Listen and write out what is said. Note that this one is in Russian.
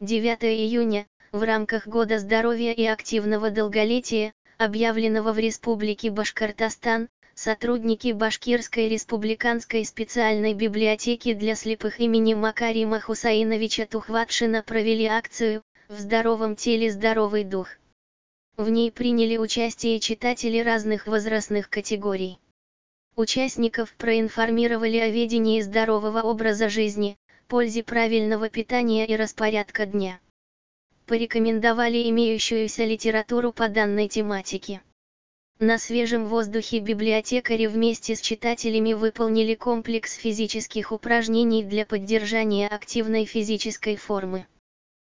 9 июня, в рамках Года здоровья и активного долголетия, объявленного в Республике Башкортостан, сотрудники Башкирской республиканской специальной библиотеки для слепых имени Макарима Хусаиновича Тухватшина провели акцию «В здоровом теле здоровый дух». В ней приняли участие читатели разных возрастных категорий. Участников проинформировали о ведении здорового образа жизни, пользе правильного питания и распорядка дня. Порекомендовали имеющуюся литературу по данной тематике. На свежем воздухе библиотекари вместе с читателями выполнили комплекс физических упражнений для поддержания активной физической формы.